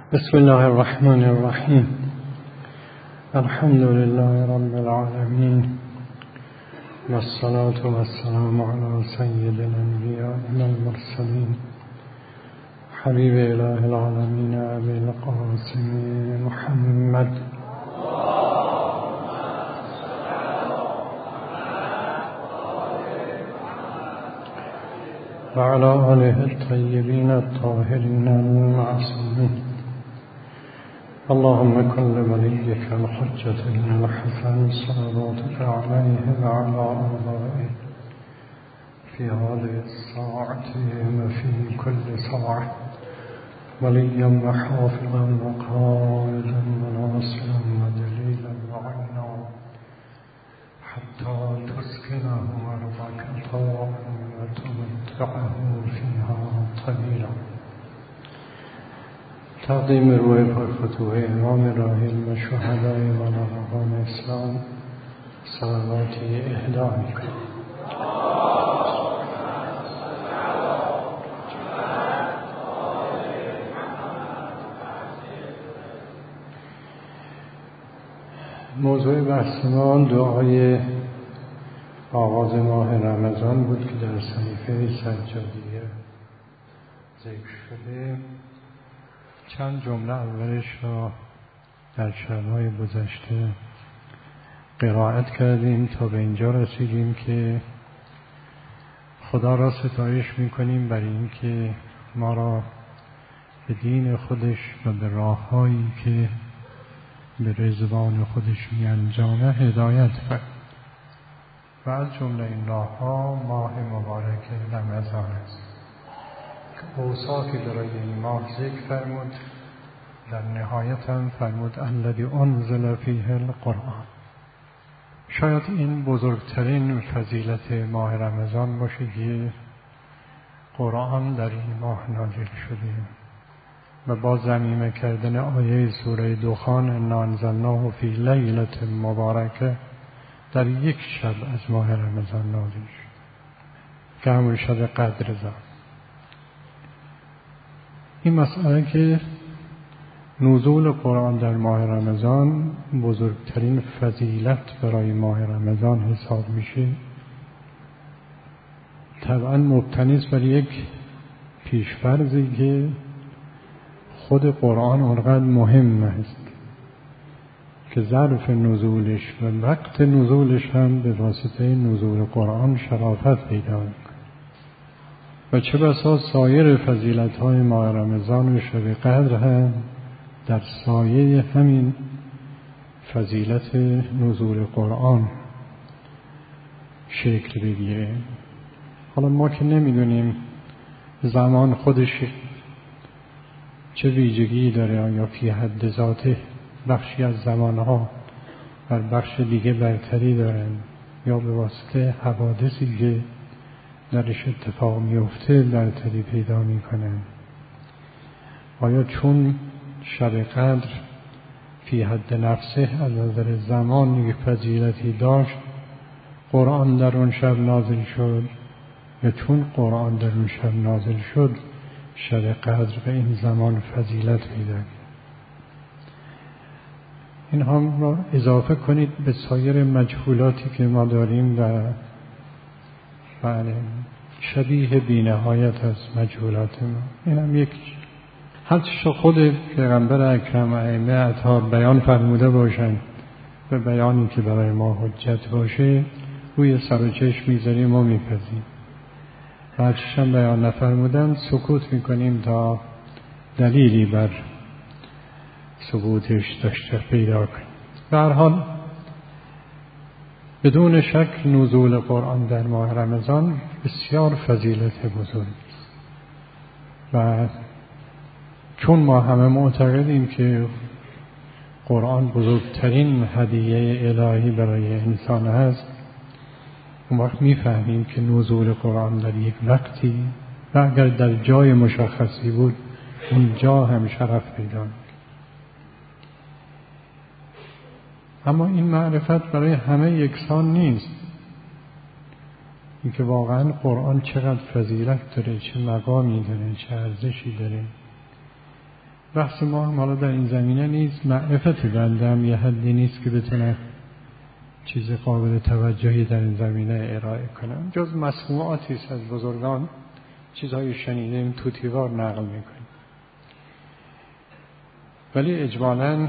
بسم الله الرحمن الرحیم. الحمد لله رب العالمین والصلاة والسلام علی سید الانبیاء والمرسلین حبیب اله العالمین ابی القاسم محمد و علی آله الطیبین الطاهرین المعصومین. اللهم كن لوليك الحجة بن الحسن صلواتك عليه وعلى آبائه في هذه الساعة وفي كل ساعة وليا وحافظا وقائدا وناصرا ودليلا وعينا حتى تسكنه أرضك طوعا وتمتعه فيها طويلا. تقدیم روح پرفتوح امام راحل و شهدای و ناقان اسلام صلواتی اهدا میکنم. موضوع بحث ما دعای آغاز ماه رمضان بود که در صحیفه سجادیه ذکر شده. چند جمله اولش را در شب‌های گذشته قرائت کردیم تا به اینجا رسیدیم که خدا را ستایش می‌کنیم برای اینکه ما را به دین خودش و به راه‌هایی که به رضوان خودش می‌انجامه هدایت فرمود و از جمله این راه‌ها ماه مبارک رمضان است. اوصافی برای این ماه ذکر فرمود. در نهایت هم فرمود الذی انزل فیه القرآن. شاید این بزرگترین فضیلت ماه رمضان باشه که قرآن در این ماه نازل شده و با ضمیمه کردن آیه سوره دخان انا انزلناه فی لیلة مبارکه در یک شب از ماه رمضان نازل شد که همون شب قدر زاد. این مسئله که نزول قرآن در ماه رمضان بزرگترین فضیلت برای ماه رمضان حساب میشه، طبعا مبتنی است بر یک پیشفرضی که خود قرآن اونقدر مهم است که ظرف نزولش و وقت نزولش هم به واسطه نزول قرآن شرافت پیدا میکنه و چه بسا سایر فضیلت‌های ماه رمضان و شب قدر هم در سایه همین فضیلت نزول قرآن شکل بگیره. حالا ما که نمیدونیم زمان خودش چه ویژگی داره، آیا فی حد ذاته بخشی از زمانها بر بخش دیگه برتری دارن یا به واسطه حوادثی که درش اتفاق میفته برتری پیدا میکنن. آیا چون شب قدر فی حد نفسه از نظر زمان یک فضیلتی داشت قرآن در اون شب نازل شد، یا چون قرآن در اون شب نازل شد شب قدر به این زمان فضیلت پیدا کرد؟ این هم را اضافه کنید به سایر مجهولاتی که ما داریم و بله شبیه بی‌نهایت از مجهولات ما. این هم یک هرچه خود پیغمبر اکرم و ائمه اطهار بیان فرموده باشند و بیانی که برای ما حجت باشه روی سر و چشم میذاریم و میپذیم، هرچه هم بیان نفرمودن سکوت میکنیم تا دلیلی بر ثبوتش داشته پیدا کنیم. به هر حال بدون شک نزول قرآن در ماه رمضان بسیار فضیلت بزرگ است و چون ما همه معتقدیم که قرآن بزرگترین هدیه الهی برای انسان هست، اون وقت میفهمیم که نزول قرآن در یک وقتی و اگر در جای مشخصی بود اون جا هم شرف پیدا می‌کنه. اما این معرفت برای همه یکسان نیست. اینکه واقعا قرآن چقدر فضیلت داره، چه مقامی داره، چه ارزشی داره، بحث ما هم حالا در این زمینه نیست. معرفت بنده هم یه حدی نیست که بتونه چیز قابل توجهی در این زمینه ارائه کنم، جز مسموعاتی است از بزرگان، چیزهای شنیدیم توتیوار نقل میکنیم. ولی اجمالاً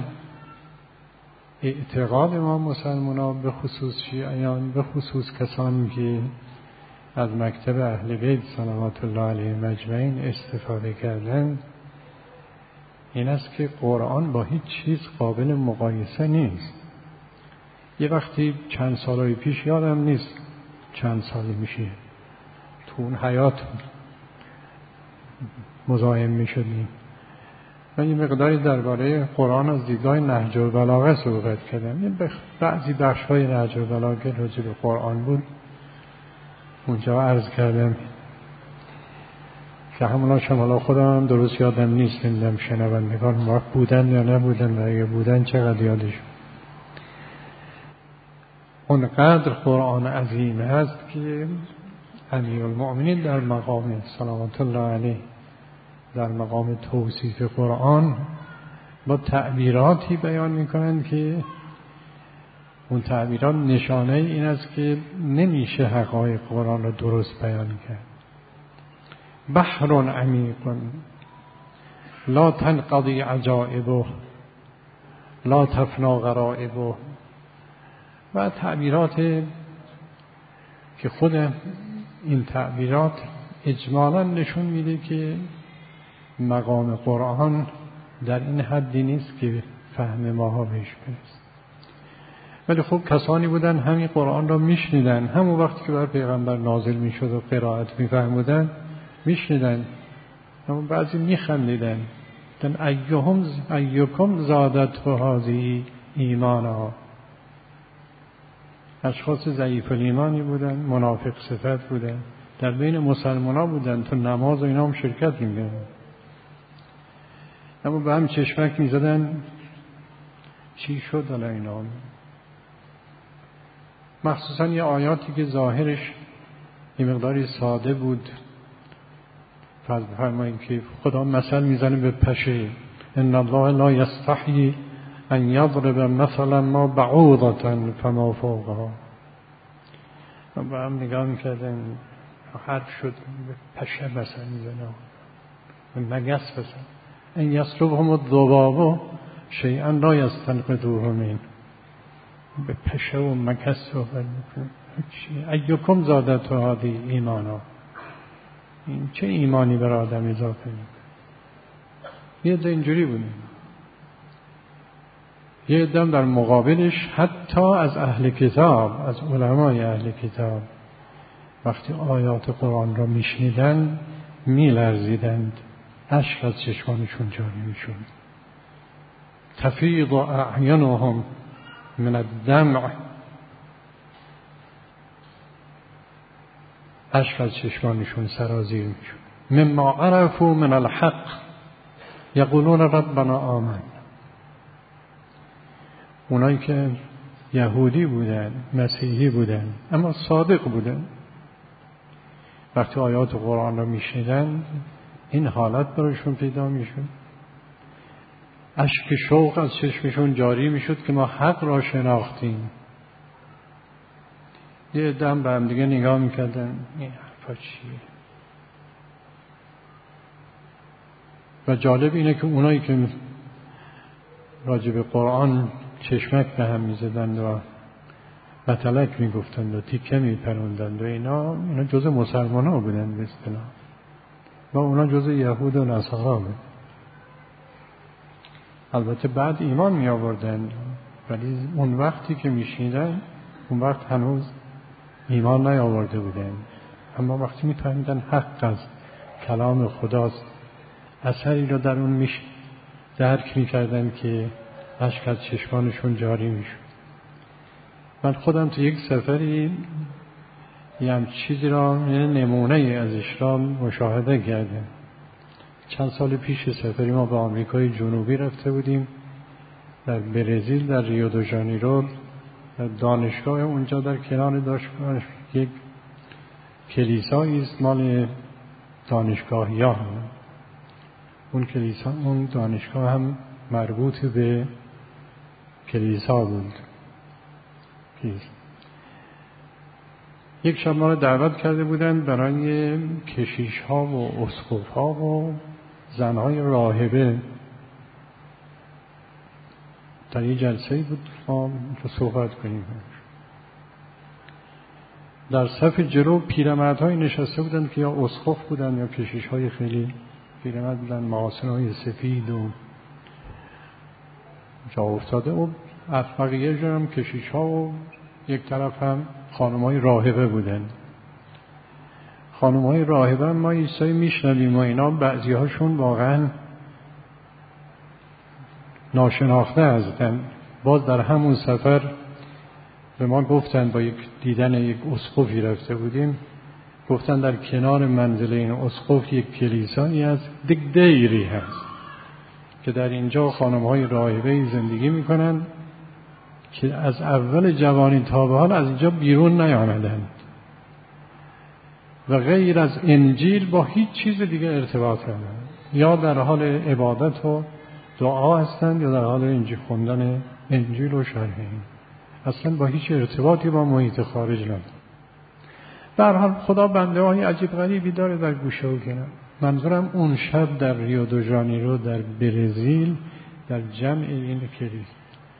اعتقاد ما مسلمانان، به خصوص شیعیان، به خصوص کسانی که از مکتب اهل بیت صلوات الله علیهم اجمعین استفاده کردن، این است که قرآن با هیچ چیز قابل مقایسه نیست. یه وقتی چند سالهای پیش، یادم نیست چند سالی میشه، تو اون حیات مزاحم میشدیم و یه مقداری درباره قرآن از دیدگاه نهج البلاغه صحبت کردم. یه بعضی بخش‌های نهج البلاغه راجع به قرآن بود، اونجا عرض کردم که همونا شمالا خودم درست یادم نیست، نمیدونم شنوندگان وقت بودن یا نبودن و اگه بودن چقدر یادشون. اونقدر قرآن عظیم هست که امیرالمؤمنین در مقام صلوات الله علیه، در مقام توصیف قرآن با تعبیراتی بیان میکنند که اون تعبیرات نشانه این است که نمیشه حقایق قرآن را درست بیان کرد. بحر عمیق لا تنقضی عجائبه لا تفنا غرائبه، و تعبیرات که خود این تعبیرات اجمالاً نشون میده که مقام قرآن در این حدی نیست که فهم ماها بهش برسه. ولی خب کسانی بودن همین قرآن را میشنیدن، همون وقتی که بر پیغمبر نازل میشد و قرائت میفهمودن میشنیدن، اما بعضی میخندیدن. ایکم زادته هذه ایمانا، اشخاص ضعیف الایمانی بودن، منافق صفت بودن، در بین مسلمان ها بودن، تو نماز و اینا هم شرکت می‌کردن، اما به هم چشمک می‌زدن چی شد حالا اینا. مخصوصا یه آیاتی که ظاهرش یه مقداری ساده بود، فرمایید که خدا مثل میزنه به پشه، ان الله لا یستحیی ان یضرب مثلا ما بعوضة فما فوقها. و با هم نگاه میکردن، حد شد به پشه مثل میزنه، به مگس مثل ان یسلبهم الذباب شیئا لا یستنقذوه منه، به پشه و مگس صحبت میکنه. ایکم زادته هذه ایمانا، این چه ایمانی بر آدم اضافه میکنه. یه عده اینجوری بودیم، یه عده در مقابلش حتی از اهل کتاب، از علمای اهل کتاب، وقتی آیات قرآن را میشنیدن میلرزیدند، اشک از چشمانشون جاری میشد. تفیض اعینهم من الدمع، اشک از چشمانشون سرازیر میشد. مما عرفوا من الحق یقولون ربنا آمن. اونایی که یهودی بودن، مسیحی بودن، اما صادق بودن، وقتی آیات قرآن را میشنیدن این حالت برایشون پیدا میشد، اشک شوق از چشمشون جاری میشد که ما حق را شناختیم. یه عده هم به هم دیگه نگاه میکردن، این حرفا چیه؟ و جالب اینه که اونایی که راجع به قرآن چشمک به هم میزدند و متلک میگفتند و تیکه میپروندند و اینا جز مسلمان ها بودند به اصطلاح، و اونا جز یهود و نصارا بود. البته بعد ایمان می آوردند، ولی اون وقتی که میشنیدن اون وقت هنوز ایمان نیاورده بودند. اما وقتی میفهمیدن حق است، کلام خداست، اثری رو در اون درک میکردن که اشک از چشمانشون جاری میشد. من خودم تو یک سفری یه هم چیزی را، یعنی نمونه ازش را مشاهده کردم. چند سال پیش سفری ما به آمریکای جنوبی رفته بودیم، در برزیل، در ریو دو ژانیرو، در دانشگاه اونجا در کنار دانشگاه یک کلیسایی است مال دانشگاهیان. اون کلیسا، اون دانشگاه هم مربوط به کلیسا بود. یک شب ما رو دعوت کرده بودن برای کشیش ها و اسقف ها و زن های راهبه. در یه جلسه بود ما صحبت کنیم. در صف جلو پیرمردهای نشسته بودن که یا اسقف بودن یا کشیش های خیلی پیرمرد بودن، محاسن های سفید و جا افتاده، و بقیه جا هم کشیش ها و یک طرف هم خانم های راهبه بودن. خانم های راهبه ما عیسایی میشنویم و اینا بعضی هاشون واقعا ناشناخته هستن. باز در همون سفر به ما گفتن، با یک دیدن یک اسقفی رفته بودیم، گفتن در کنار منزل این اسقف یک کلیسایی از دیری هست که در اینجا خانم های راهبه زندگی میکنن که از اول جوانی تا به حال از اینجا بیرون نیامدن و غیر از انجیل با هیچ چیز دیگه ارتباط ندارن، یا در حال عبادت و دعا هستند یا در حال انجیل خوندن انجیل و شرح این، اصلا با هیچ ارتباطی با محیط خارج ندارن. به هر حال خدا بنده های عجیب غریبی داره در گوشه و کنار. منظورم اون شب در ریو دو ژانیرو در برزیل در جمع این کلیسا،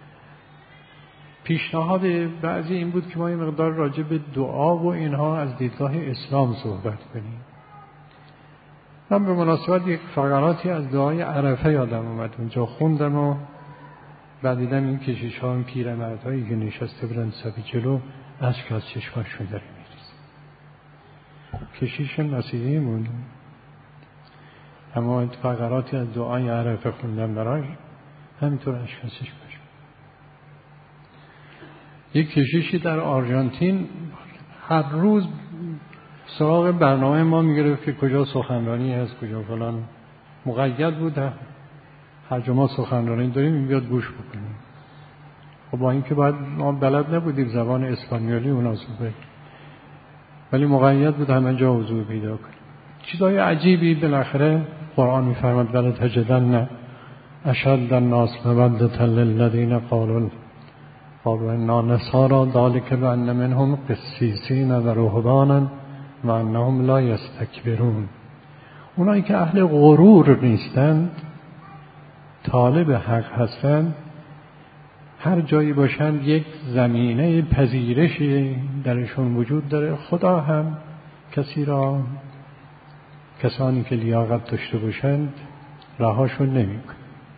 پیشنهاد بعضی این بود که ما این مقدار راجع به دعا و اینها از دیدگاه اسلام صحبت کنیم. من به مناسبت یک فقراتی از دعای عرفه یادم اومد، اونجا خوندم و بعد دیدم این کشیش ها، این پیرمردهایی که نشسته بودن صف جلو، اشک از چشماشون داره میریزه. کشیش مسیحی بود، اما فقراتی از دعای عرفه خوندم براش، همینطور اشک از چشماش. یک کشیشی در آرژانتین هر روز سراغ برنامه ما میگرفت که کجا سخنرانی هست، کجا فلان، مقید بود هر جا ما سخنرانی داریم این بیاد گوش بکنیم. خب با اینکه باید ما بلد نبودیم زبان اسپانیولی اونا صحبت، ولی مقید بود همه جا حضور پیدا کنیم. چیزای عجیبی. بالاخره قرآن میفرماد ولا تجدن اشد الناس مودة للذین قالوا انا نصارى ذلك بأن منهم قسیسین و رهبانا و انهم لا یستکبرون. اونایی که اهل غرور نیستند، طالب حق هستند، هر جایی باشند یک زمینه پذیرشی درشون وجود داره. خدا هم کسانی که لیاقت داشته باشند رهاشون نمیکنه.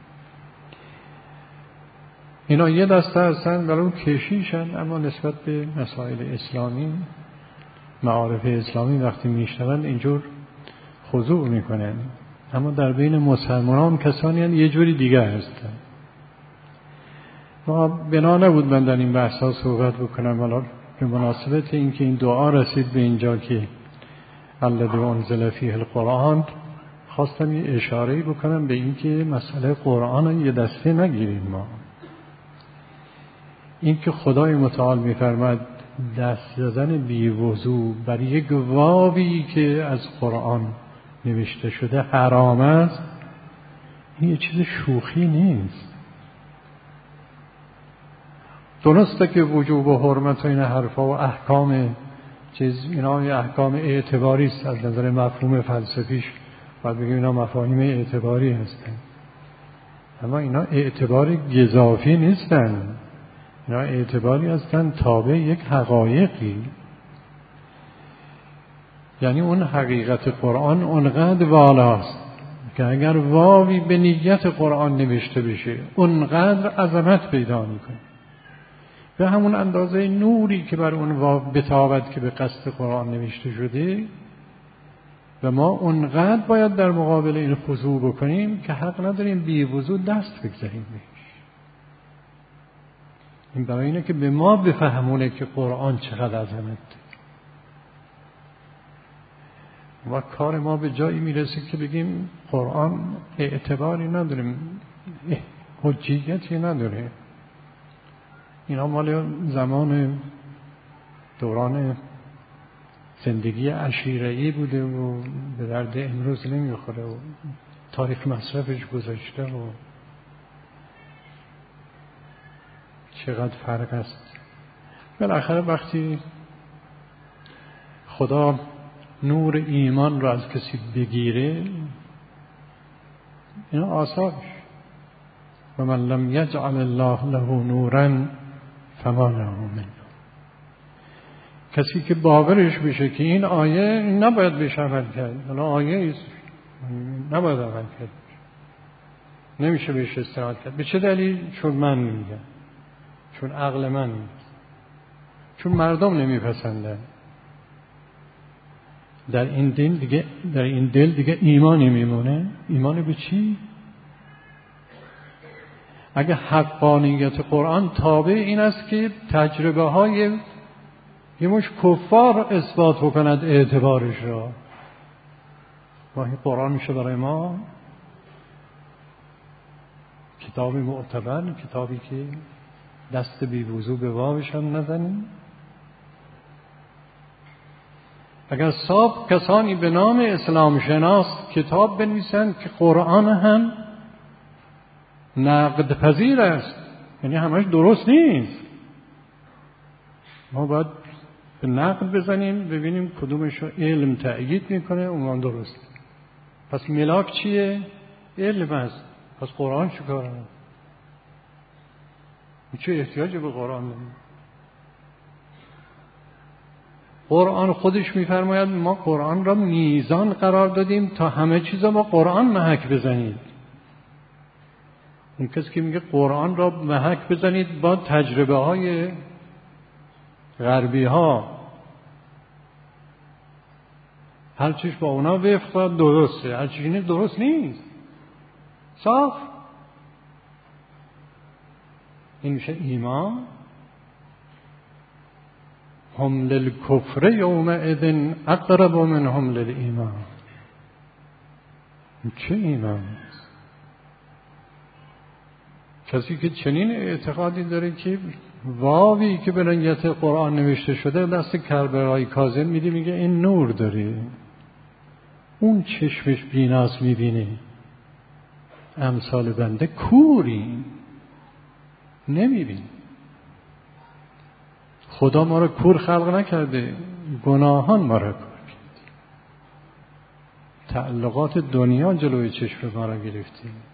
اینا یه دسته هستن برای کشیشن، اما نسبت به مسائل اسلامی، معارف اسلامی وقتی میشنون اینجور خضوع میکنن. اما در بین مسلمانان کسانی هستند یه جوری دیگه هستن. ما بنا نبود من در این بحثا صحبت بکنم، ولی به مناسبت اینکه این دعا رسید به اینجا که الذی انزل فیه القرآن، خواستم یه اشاره‌ای بکنم به اینکه مسئله قرآن یه دسته نگیریم. ما اینکه خدای متعال می‌فرماد دست زدن بی‌وضو بر یک واوی که از قرآن نوشته شده حرام است، این یه چیز شوخی نیست. درسته که وجوب و حرمت و این حرفا و احکام اینا احکام اعتباری است، از نظر مفهوم فلسفیش باید بگیم اینا مفاهیم اعتباری هستن، اما اینا اعتبار گزافی نیستن، اینا اعتباری هستن تابع یک حقایقی. یعنی اون حقیقت قرآن اونقدر والاست که اگر واوی به نیت قرآن نوشته بشه اونقدر عظمت پیدا میکنه. به همون اندازه نوری که بر اون واو بتابد که به قصد قرآن نوشته شده، و ما اونقدر باید در مقابل این خضوع بکنیم که حق نداریم بی وضو دست بگذاریم بهش. این برای اینه که به ما بفهمونه که قرآن چقدر عظمت. و کار ما به جایی میرسه که بگیم قرآن اعتباری نداره، حجیتی نداره. اینا مال زمان دوران زندگی عشیره‌ای بوده و به درد امروز نمیخوره و تاریخ مصرفش گذاشته و چقدر فرق است. بالاخره وقتی خدا نور ایمان را از کسی بگیره، اینا آثارش. و من لم یجعل الله له نورا فما له من نور. کسی که باورش بشه که این آیه نباید بهش عمل کرد، حالا آیه ایست نباید عمل کرد، نمیشه بهش استناد کرد. به چه دلیل؟ چون من میگم، چون عقل من میگه، چون مردم نمیپسندن. در این دل دیگه ایمانی میمونه. ایمان به چی؟ اگه حقانیت قرآن تابع این است که تجربه های یه مش کفار اثبات بکند اعتبارش را، واهی قرآن میشه برای ما کتابی معتبر، کتابی که دست بی وضو به واوش هم نزنیم. اگر صاحب کسانی به نام اسلام شناس کتاب بنویسند که قرآن هم نقد پذیر است، یعنی همش درست نیست، ما باید به نقد بزنیم ببینیم کدومش رو علم تأیید میکنه اون درست. پس ملاک چیه؟ علم است. پس قرآن چه کاره؟ چه احتیاجی به قرآن داریم؟ قرآن خودش میفرماید ما قرآن را میزان قرار دادیم تا همه چیزا با قرآن محک بزنید. اون کسی که میگه قرآن را محک بزنید با تجربه های غربی ها، هر چیش با اونا وفق درسته، هر چیش درست نیست، صاف. این میشه ایمان. هم للکفر یومئذ اقرب منهم للایمان. چه ایمان است؟ کسی که چنین اعتقادی داره که واوی که به رنگت قرآن نوشته شده دست کربلای کاظم میده، میگه این نور داره، اون چشمش بیناست میبینه، امثال بنده کوری نمیبینه. خدا ما را کور خلق نکرده، گناهان ما را کور کرده، تعلقات دنیا جلوی چشم ما را گرفته.